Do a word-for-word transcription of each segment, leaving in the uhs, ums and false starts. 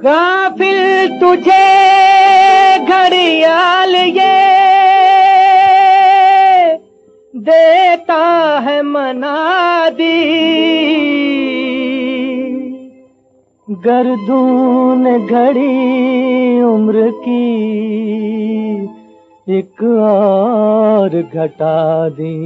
गाफिल तुझे घड़ियाल ये देता है मनादी, गर्दून घड़ी उम्र की एक और घटा दी।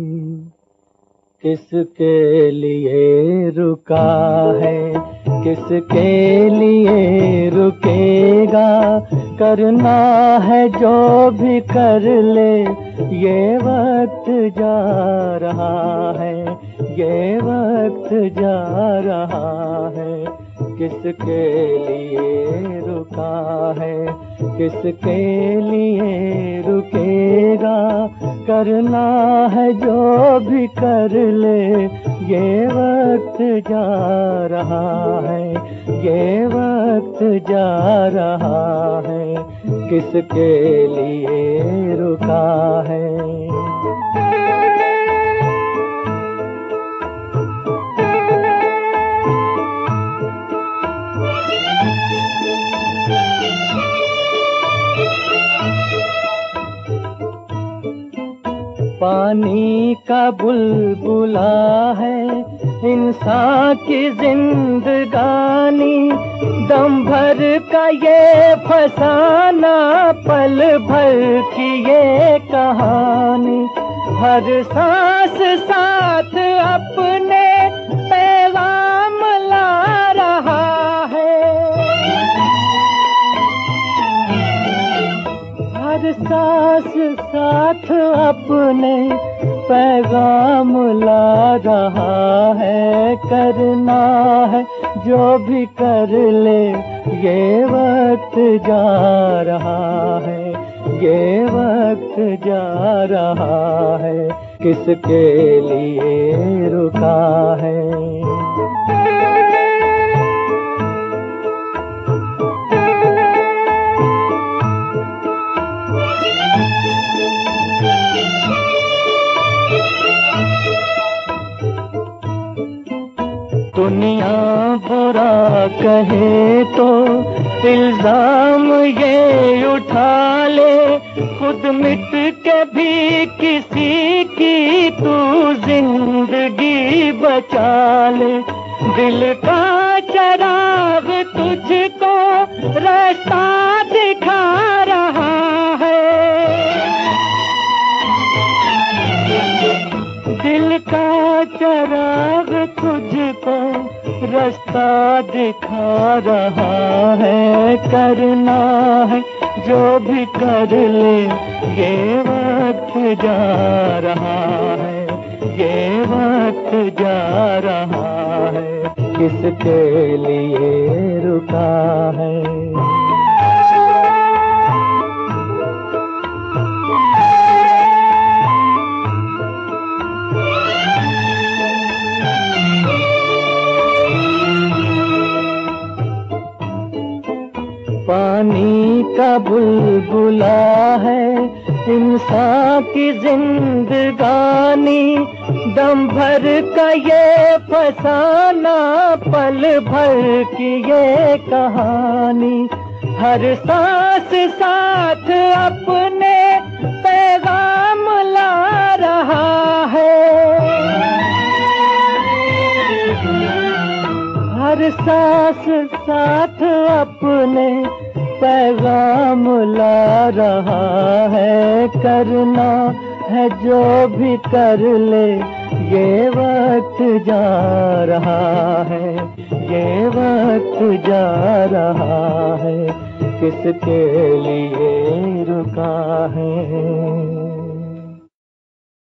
किसके लिए रुका है, किसके लिए रुकेगा, करना है जो भी कर ले, ये वक्त जा रहा है, ये वक्त जा रहा है। किसके लिए रुका है, किसके लिए रुकेगा, करना है जो भी कर ले, ये वक्त जा रहा है, ये वक्त जा रहा है। किसके लिए रुका है। पानी का बुलबुला है इंसान की जिंदगानी, दम भर का ये फसाना, पल भर की ये कहानी। हर सांस साथ अपने पैगाम ला रहा है, हर सांस साथ अपने पैगाम ला रहा है। करना है जो भी कर ले, ये वक्त जा रहा है, ये वक्त जा रहा है। किसके लिए रुका है। दुनिया बुरा कहे तो इल्जाम ये उठा ले, खुद मिट के भी किसी की तू जिंदगी बचा ले। दिल का चराग तुझको रास्ता दिखा रहा है, दिल का चराग तुझको रास्ता दिखा रहा है। करना है जो भी कर ले, ये वक्त जा रहा है, ये वक्त जा रहा है। किसके लिए रुका है। पानी का बुलबुला है इंसान की जिंदगानी, दम भर का ये फसाना, पल भर की ये कहानी। हर सांस साथ अपने पैगाम ला रहा है, हर सांस साथ अपने पैगाम ला रहा है। करना है जो भी कर ले, ये वक्त जा रहा है, ये वक्त जा रहा है। किसके लिए रुका है।